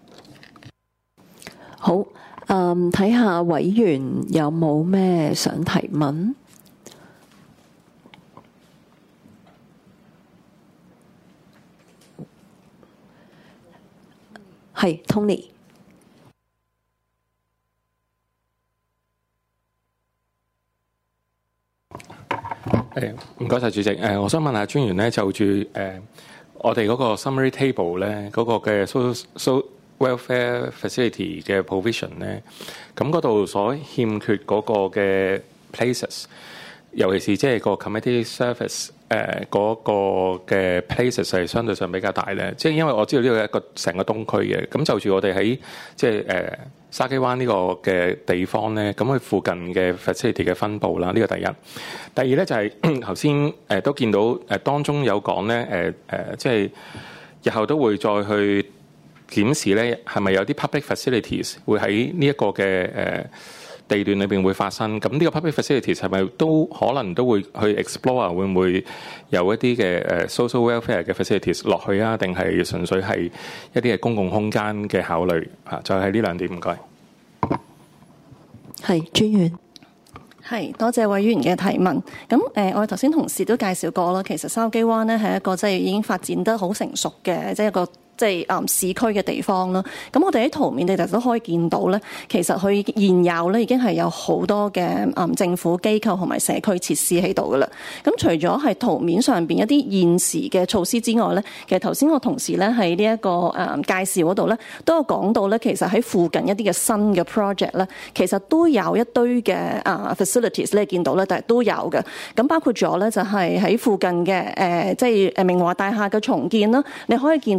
好。嗯，睇下委員有冇咩想提問？係 Tony。 誒，唔該晒主席。誒，我想問下專員咧，就住誒我哋嗰個 summary table 咧，嗰個嘅 social so welfare facility 嘅 provision 咧，咁嗰度所欠缺嗰個嘅 places， 尤其是即係個 community service 誒嗰個嘅 places 係相對上比較大咧。即係因為我知道呢個係一個成個東區嘅，咁就住我哋喺即係誒筲箕灣呢個嘅地方咧，咁佢附近嘅 facility 嘅分佈啦，呢個第一。第二咧就係頭先誒都見到誒當中有講咧誒誒，即係日後都會再去檢視咧，係咪有啲 public facilities 會喺呢一個嘅誒地段裏邊會發生？咁呢個 public facilities 係咪都可能都會去 explore 會唔會有一啲嘅誒 social welfare 嘅 facilities 落去啊？定係純粹係一啲嘅公共空間嘅考慮啊？就係呢兩點，唔該。 係專員。 係，多謝委員嘅提問。咁誒、呃，我哋頭先同事都介紹過啦，其實筲箕灣咧係一個即係已經發展得好成熟嘅，即係一個即係誒市區嘅地方啦。咁我哋喺圖面地都可以見到咧，其實佢現有咧已經係有好多嘅誒、嗯、政府機構同埋社區設施喺度噶啦。咁除咗係圖面上邊一啲現時嘅措施之外咧，其實頭先我同事咧喺呢一個誒、嗯、介紹嗰度咧，都有講到咧，其實喺附近一啲嘅新嘅 project 咧，其實都有一堆嘅誒、uh, facilities 咧見到咧，但係都有嘅。咁包括咗咧就係喺附近嘅誒、呃，即係誒明華大廈嘅重建啦，你可以見到入邊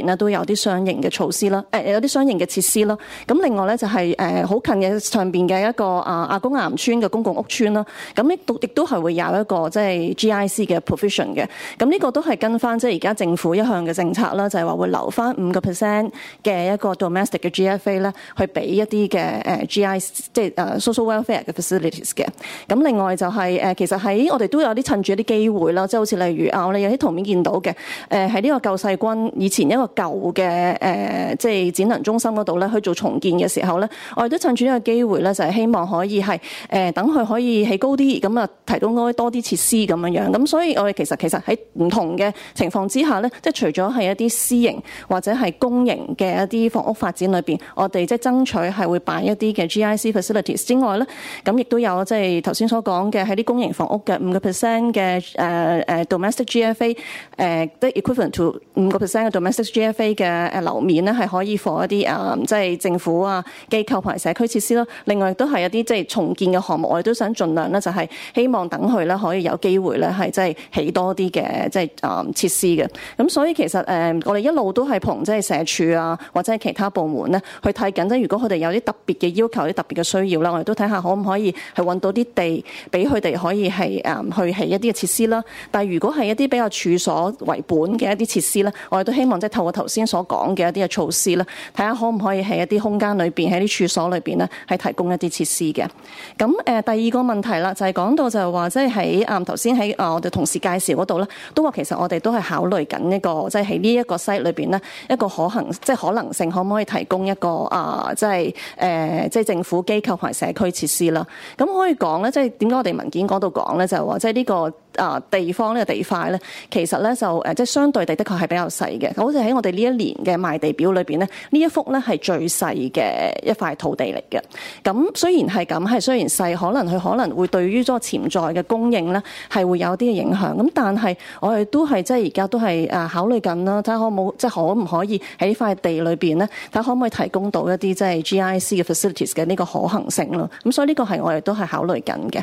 咧都有啲相應嘅措施啦，誒、呃、有啲相應嘅設施啦。咁另外咧就係誒好近嘅上邊嘅一個啊亞公岩村嘅公共屋邨啦。咁亦都亦都係會有一個即係 G I C 嘅 provision 嘅。咁呢個都係跟翻即係而家政府一向嘅政策啦，就係話會留翻五個 percent 嘅一個 domestic 嘅 G F A 咧，去俾一啲嘅誒 G I C 即係誒 social welfare 嘅 facilities 嘅。咁另外就係、是、誒其實喺我哋都有啲趁住一啲機會啦，即係好似例如啊，我哋有啲圖片見到嘅誒喺呢個救世軍以前一個舊嘅誒即係展能中心嗰度咧去做重建嘅時候咧，我哋都趁住呢個機會咧，就係、是、希望可以係誒等佢可以起高啲，咁啊提供多多啲設施咁樣樣。咁所以我哋其實其實喺唔同嘅情況之下咧，即係除咗係一啲私營或者係公營嘅一啲房屋發展裏邊，我哋即係爭取係會辦一啲嘅 G I C facilities 之外咧，咁亦都有即係頭先所講嘅喺啲公營房屋嘅五個 percent 嘅誒誒 domestic G F A 誒即係 equivalent to 五個 percent 嘅 domestic G F A 嘅誒樓面咧，係可以放一啲誒即係政府啊機構同埋社區設施咯。另外亦都係一啲即係重建嘅項目，我哋都想盡量咧就係希望等佢咧可以有機會咧係即係起多啲嘅即係誒設施嘅。咁所以其實誒我哋一路都係同即係社署啊或者係其他部門咧去睇緊，即係如果佢哋有啲特別嘅要求、啲特別嘅需要啦，我哋都睇下可唔可以係揾到啲地俾佢哋可以係誒去起一啲嘅設施啦。但係如果係一啲比較處所為本嘅一啲設施咧，我哋都希望即係透過頭先所講嘅一啲嘅措施咧，睇下可唔可以喺一啲空間裏邊、喺啲處所裏邊咧係提供一啲設施嘅。咁誒、呃、第二個問題啦，就係、是、講到就係話即係喺誒頭先喺誒我哋同事介紹嗰度咧，都話其實我哋都係考慮緊一個即係喺呢一個 site 裏邊咧一個可行即係、就是、可能性，可唔可以提供一個啊即係誒即係政府機構同埋社區設施啦。咁可以講咧，即係點解我哋文件嗰度講咧，就係話即係呢個啊地方呢個地塊咧，其實咧就誒即係相對地的確係比較細嘅。好似喺我哋呢一年嘅賣地表裏邊咧，呢一幅咧係最細嘅一塊土地嚟嘅。咁雖然係咁，係雖然細，可能佢可能會對於嗰個潛在嘅供應咧係會有啲嘅影響。咁但係我哋都係即係而家都係誒考慮緊啦，睇下可冇即係可唔可以喺呢塊地裏邊咧，睇下可唔可以提供到一啲即係 G I C 嘅 facilities 嘅呢個可行性咯。咁所以呢個係我哋都係考慮緊嘅。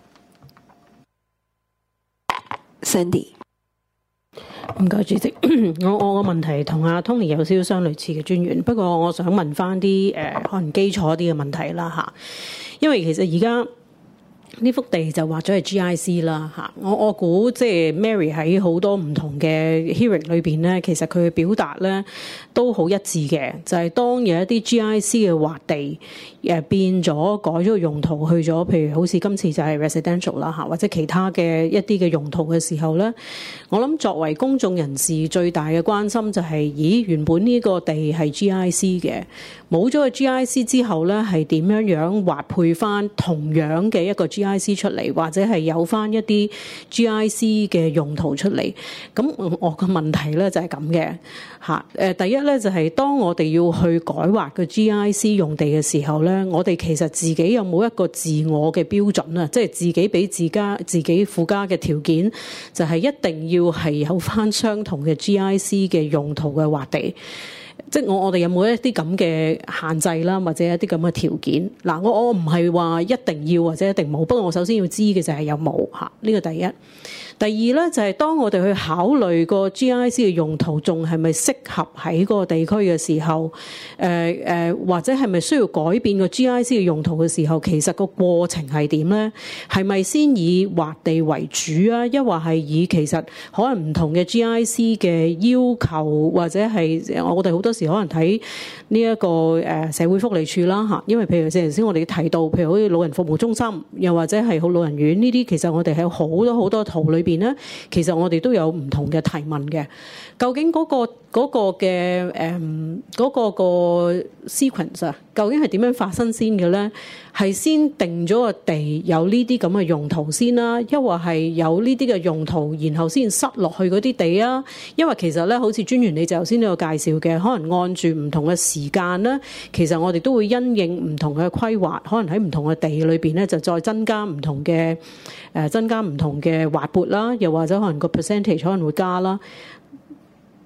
Sandy， 唔該主席，我我個問題同阿 Tony 有少少相類似嘅專員，不過我想問翻啲誒可能基礎啲嘅問題啦嚇，因為其實而家呢幅地就劃咗係 G I C 啦嚇，我我估即係 Mary 喺好多唔同嘅 hearing 裏邊咧，其實佢嘅表達咧都好一致嘅，就係、是、當有一啲 G I C 嘅劃地誒變咗改咗個用途去咗，譬如好似今次就係 residential 啦嚇，或者其他嘅一啲嘅用途嘅時候咧，我諗作為公眾人士最大嘅關心就係、是，咦原本呢個地係 G I C 嘅，冇咗個 G I C 之後咧，係點樣樣劃配翻同樣嘅一個 G I C 出嚟，或者係有翻一啲 G I C 嘅用途出嚟？咁我個問題咧就係咁嘅嚇。誒第一咧就係、是、當我哋要去改劃個 G I C 用地嘅時候咧，我哋其實自己有冇一個自我嘅標準啊？即係自己俾自家自己附加嘅條件，就係、是、一定要係有翻相同嘅 G I C 嘅用途嘅劃地。即係我我哋有冇一啲咁嘅限制啦，或者一啲咁嘅條件？嗱，我我唔係話一定要或者一定冇，不過我首先要知嘅就係有冇嚇，呢個第一。第二咧就係、是、當我哋去考慮個 G I C 嘅用途仲係咪適合喺嗰個地區嘅時候，誒、呃、誒、呃、或者係咪需要改變個 G I C 嘅用途嘅時候，其實個過程係點咧？係咪先以劃地為主啊？抑或係以其實可能唔同嘅 G I C 嘅要求，或者係我哋好多時可能睇呢一個誒社會福利署啦嚇，因為譬如頭先我哋提到，譬如好似老人服務中心，又或者係好老人院呢啲，其實我哋喺好多好多圖裏邊咧，其實我哋都有唔同嘅提問嘅。究竟嗰、嗰個嗰、嗰個嘅誒嗰個個 sequence 啊，究竟係點樣發生先嘅咧？係先定咗個地有呢啲咁嘅用途先啦，抑或係有呢啲嘅用途，然後先塞落去嗰啲地啊？因為其實咧，好似專員你就頭先都有介紹嘅，可能按住唔同嘅時間咧，其實我哋都會因應唔同嘅規劃，可能喺唔同嘅地裏邊咧，就再增加唔同嘅誒、呃、增加唔同嘅劃撥啦，又或者可能個 percentage 可能會加啦。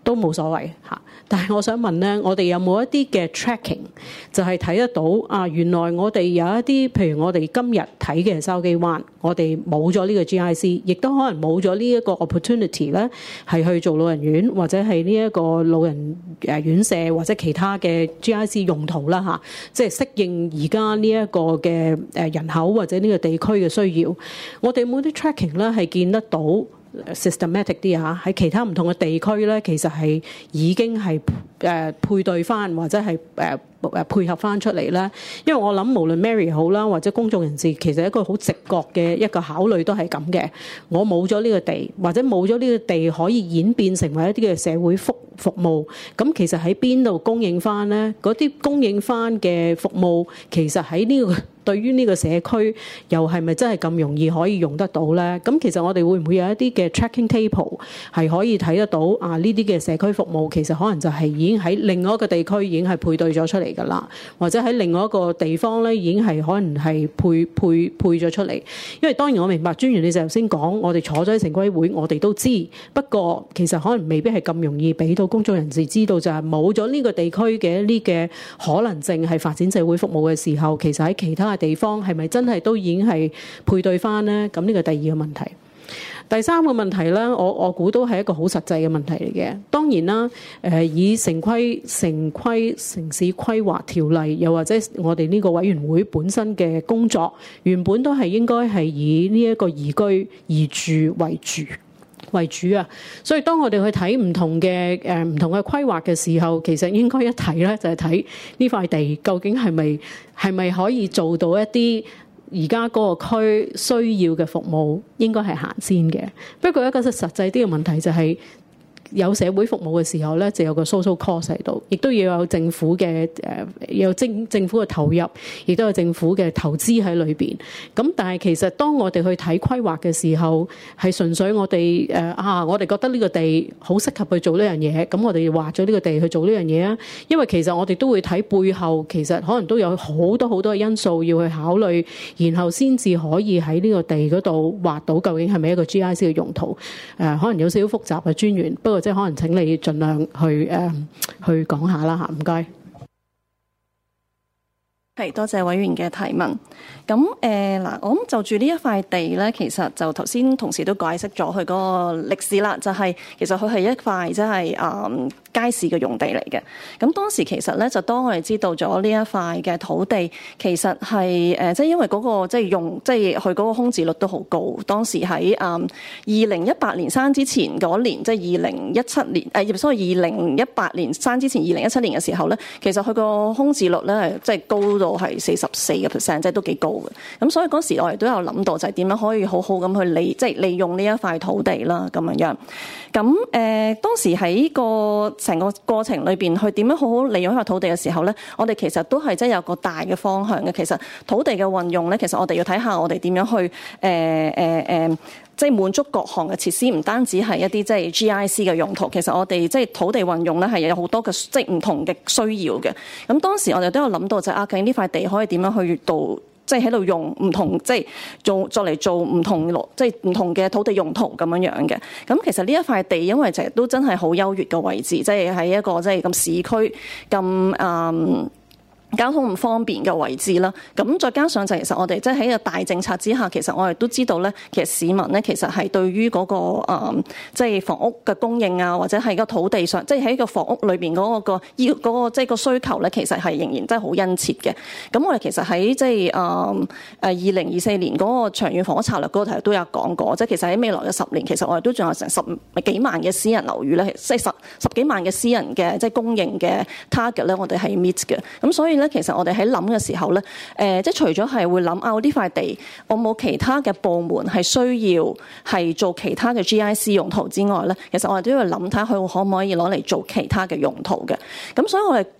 都冇所謂嚇。但係我想問咧，我哋有冇一啲嘅 tracking 就係睇得到啊？原來我哋有一啲，譬如我哋今日睇嘅筲箕灣，我哋冇咗呢個 G I C， 亦都可能冇咗呢一個 opportunity 咧，係去做老人院或者係呢一個老人誒院舍或者其他嘅 G I C 用途啦嚇，即係適應而家呢一個嘅誒人口或者呢個地區嘅需要。我哋冇啲 tracking 咧係見得到。systematic 啲嚇，喺其他唔同嘅地區咧，其實係已經係誒配對翻或者係誒誒配合翻出嚟咧。因為我諗無論 Mary 好啦，或者公眾人士，其實一個好直覺嘅一個考慮都係咁嘅。我冇咗呢個地，或者冇咗呢個地可以演變成為一啲嘅社會服服務，咁其實喺邊度供應翻咧？嗰啲供應翻嘅服務，其實喺呢個對於呢個社區又係咪真係咁容易可以用得到咧？咁其實我哋會唔會有一啲嘅 tracking table 係可以睇得到啊？呢啲嘅社區服務其實可能就係已經喺另外一個地區已經係配對咗出嚟㗎啦，或者喺另外一個地方咧已經係可能係配配配咗出嚟。因為當然我明白專員你就頭先講，我哋坐咗喺城規會，我哋都知，不過其實可能未必係咁容易俾到公眾人士知道，就係冇咗呢個地區嘅一啲嘅可能性係發展社會服務嘅時候，其實喺其他地方係咪真係都已經係配對翻呢？咁呢個第二個問題。第三個問題呢，我我估都係一個好實際嘅問題嚟嘅。當然啦，誒以城規城規城市規劃條例，又或者我哋呢個委員會本身嘅工作，原本都係應該係以呢一個宜居宜住為主。為主啊，所以當我哋去睇唔同嘅誒唔同嘅規劃嘅時候，其實應該一睇咧就係睇呢塊地究竟係咪係咪可以做到一啲而家嗰個區需要嘅服務，應該係行先嘅。不過一個實際啲嘅問題就係、是。有社會服務嘅時候咧，就有個 social cost 喺度，亦都要有政府嘅誒、呃，有政政府嘅投入，亦都有政府嘅投資喺裏邊。咁但係其實當我哋去睇規劃嘅時候，係純粹我哋誒、呃、啊，我哋覺得呢個地好適合去做呢樣嘢，咁我哋劃咗呢個地去做呢樣嘢啊。因為其實我哋都會睇背後，其實可能都有好多好多嘅因素要去考慮，然後先至可以喺呢個地嗰度劃到究竟係咪一個 G I C 嘅用途。誒、呃，可能有少少複雜嘅專員，不過。即係可能請你盡量去誒、呃、去講下啦嚇，唔該。 係，多謝委員嘅提問。咁誒嗱，我諗就住呢一塊地咧，其實就頭先同事都解釋咗佢嗰個歷史啦，就係、是、其實佢係一塊即係誒街市嘅用地嚟嘅。咁當時其實咧，就當我哋知道咗呢一塊嘅土地，其實係誒即係因為嗰、那個即係、就是、用即係佢嗰個空置率都好高。當時喺誒二零一八年生之前嗰年，即係二零一七年誒，所以二零一八年生之前二零一七年嘅時候咧，其實佢個空置率咧即係高到係四十四個 percent， 即係都幾高嘅。咁所以嗰時我哋都有諗到，就係點樣可以好好咁去利，即係利用呢一塊土地啦，咁樣樣。咁誒、呃，當時喺個成個過程裏邊，去點樣好好利用呢塊土地嘅時候咧，我哋其實都係即係有個大嘅方向嘅。其實土地嘅運用咧，其實我哋要睇下我哋點樣去誒誒誒。呃呃呃即係滿足各項嘅設施，唔單止係一啲即係 G I C 嘅用途，其實我哋即係土地運用咧係有好多嘅即係唔同嘅需要嘅。咁當時我哋都有諗到就係、是、啊，究竟呢塊地可以點樣去到即係喺度用唔同即係做作嚟做唔同即係唔同嘅土地用途咁樣樣嘅。咁其實呢一塊地因為就係都真係好優越嘅位置，即係喺一個即係咁市區咁嗯。交通唔方便嘅位置啦，咁再加上就其實我哋即係喺個大政策之下，其實我哋都知道咧，其實市民咧其實係對於嗰、那個誒即係房屋嘅供應啊，或者係個土地上，即係喺個房屋裏邊嗰個要嗰個即係個需求咧，其實係仍然真係好殷切嘅。咁我哋其實喺即係誒誒二零二四年嗰個長遠房屋策略嗰個題都有講過，即係其實喺未來嘅十年，其實我哋都仲有成十幾萬嘅私人樓宇咧，即係十十幾萬嘅私人嘅即係供應嘅 target 咧，我哋係 meet 嘅。咁所以咧，其實我哋喺諗嘅時候咧，誒、呃，即係除咗係會諗啊，呢塊地我冇其他嘅部門係需要係做其他嘅 G I C 用途之外咧，其實我哋都要諗睇下佢可唔可以攞嚟做其他嘅用途嘅。咁所以我哋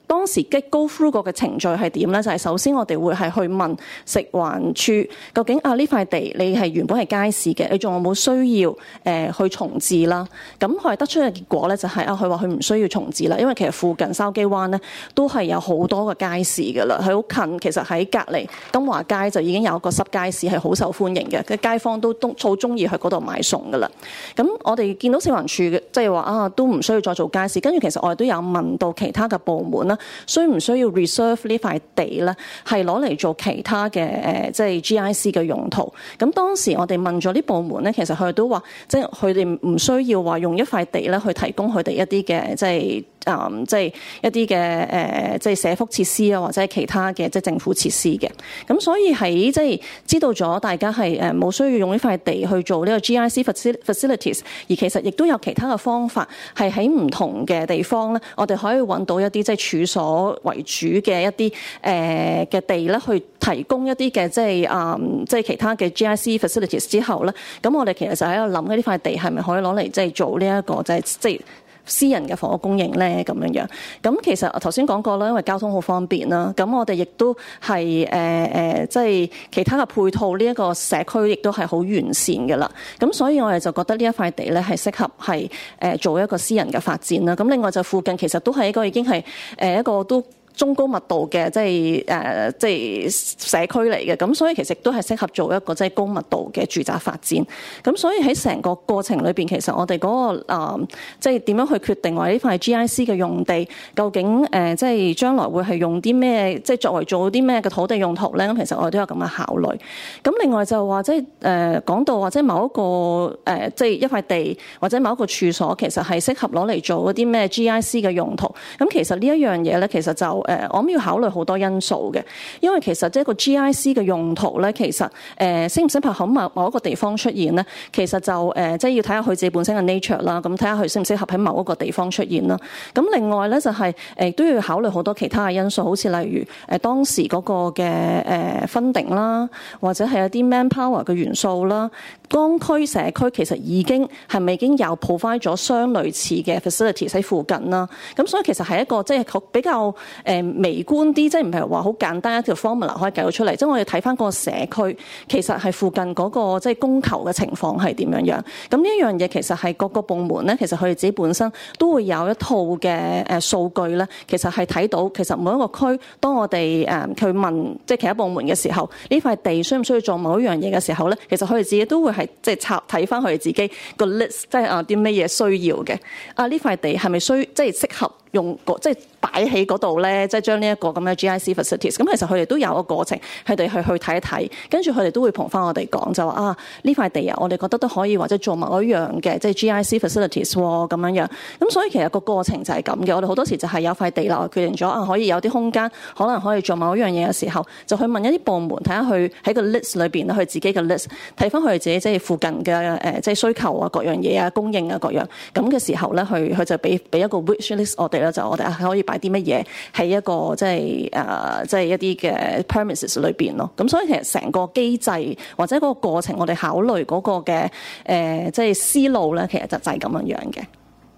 當時 go through 過嘅程序係點咧？就係、是、首先我哋會係去問食環署究竟啊呢塊地你係原本係街市嘅，你仲有冇需要誒、呃、去重置啦？咁佢係得出嘅結果咧就係、是、啊佢話佢唔需要重置啦，因為其實附近筲箕灣咧都係有好多個街市㗎啦，佢好近，其實喺隔離金華街就已經有一個濕街市係好受歡迎嘅，嘅街坊都都好中意去嗰度買餸㗎啦。咁我哋見到食環署嘅即係話啊都唔需要再做街市，跟住其實我哋都有問到其他嘅部門啦。需唔需要 reserve 呢塊地咧？係攞嚟做其他嘅誒，即係 G I C 嘅用途。咁當時我哋問咗啲部門咧，其實佢哋都話，即係佢哋唔需要話用一塊地咧去提供佢哋一啲嘅即係誒，即係一啲嘅誒，即係社福設施啊，或者係其他嘅即係政府設施嘅。咁所以喺即係知道咗大家係誒冇需要用呢塊地去做呢個 G I C facilities， 而其實亦都有其他嘅方法係喺唔同嘅地方咧，我哋可以揾到一啲即係處所為主嘅一啲誒嘅地咧，去提供一啲嘅即係啊即係其他嘅 G I C facilities 之後咧，咁我哋其實就喺度諗緊呢塊地係咪可以攞嚟即係做呢一個即係即係私人嘅房屋供應咧咁樣樣。咁其實頭先講過啦，因為交通好方便啦，咁我哋亦都係誒誒即係其他嘅配套呢一個社區亦都係好完善嘅啦。咁所以我哋就覺得呢一塊地咧係適合係誒做一個私人嘅發展啦。咁另外就附近其實都係一個已經係誒一個都中高密度嘅即係誒即係社區嚟嘅，咁所以其實都係適合做一個即係高密度嘅住宅發展。咁所以喺成個過程裏邊，其實我哋嗰、那個誒即係點樣去決定話呢塊 G I C 嘅用地究竟誒即係將來會係用啲咩，即係作為做啲咩嘅土地用途咧？咁其實我哋都有咁嘅考慮。咁另外就話即係誒講到或者某一個誒即係一塊地或者某一個處所，其實係適合攞嚟做嗰啲咩 G I C 嘅用途。咁其實呢一樣嘢咧，其實就誒，我諗要考慮好多因素嘅，因為其實即係個 G I C 嘅用途咧，其實誒適唔適合喺某某一個地方出現咧，其實就誒即係要睇下佢自己本身嘅 nature 啦，咁睇下佢適唔適合喺某一個地方出現啦。咁另外咧就係誒都要考慮好多其他嘅因素，好似例如誒當時嗰個嘅誒 funding 啦，或者係一啲 manpower 嘅元素啦，當區社區其實已經係咪已經有 provide 咗相類似嘅 facilities 喺附近啦？咁所以其實係一個即係比較誒。呃微觀啲，即係唔係話好簡單一條 formula 可以計到出嚟。即係我哋睇翻嗰個社區，其實係附近嗰個即係供求嘅情況係點樣樣。咁呢一樣嘢其實係各個部門咧，其實佢哋自己本身都會有一套嘅誒數據咧，其實係睇到其實每一個區，當我哋誒去問即係其他部門嘅時候，呢塊地需唔需要做某一樣嘢嘅時候咧，其實佢哋自己都會係即係插睇翻佢哋自己個 list，即係啊啲咩嘢需要嘅。啊呢塊地係咪需即係適合用即係擺喺嗰度咧？即係將呢一個咁嘅 G I C facilities，咁其實佢哋都有個過程，佢哋去去睇一睇，跟住佢哋都會同翻我哋講，就話啊呢塊地啊，我哋覺得都可以或者做某一樣嘅，即係 G I C facilities 咁樣樣。咁所以其實個過程就係咁嘅。我哋好多時就係有塊地啦，決定咗啊，可以有啲空間，可能可以做某一樣嘢嘅時候，就去問一啲部門睇下佢喺個 list 裏邊佢自己嘅 list 睇翻佢哋自己即係附近嘅誒即係需求啊，各樣嘢啊，供應啊，各樣咁嘅時候咧，佢佢就俾俾一個 wish list 我哋啦，就我哋可以擺啲乜嘢喺一個即係誒即係一啲嘅 premises 裏邊咯。咁所以其實成個機制或者嗰個過程，我哋考慮嗰個嘅誒即係思路咧，其實就就係咁樣樣嘅。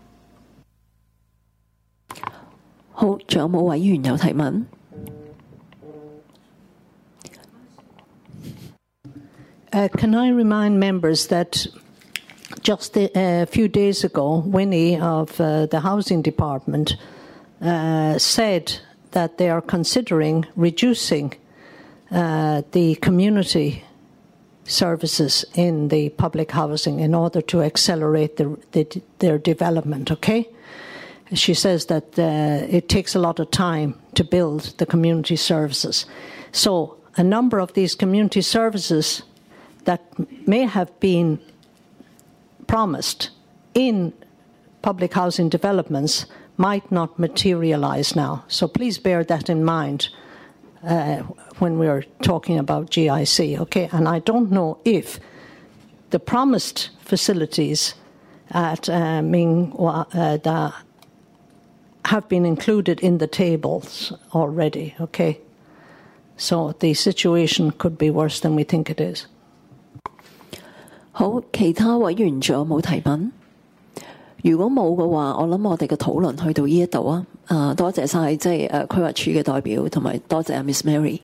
好，仲有冇委員有提問 ？Uh, can I remind members that just a, a few days ago, Winnie of uh, the Housing Department uh, said that they are considering reducing uh, the community services in the public housing in order to accelerate the, the, their development, okay? She says that uh, it takes a lot of time to build the community services. So a number of these community services that may have been promised in public housing developments might not materialize now. So please bear that in mind uh, when we're talking about G I C, okay? And I don't know if the promised facilities at uh, Ming uh, Da have been included in the tables already, okay? So the situation could be worse than we think it is. 好，其他委員仲有冇提問？如果冇嘅話，我諗我哋嘅討論去到呢一度啊。 啊，多謝晒即係誒規劃處嘅代表，同埋多謝阿 Miss Mary。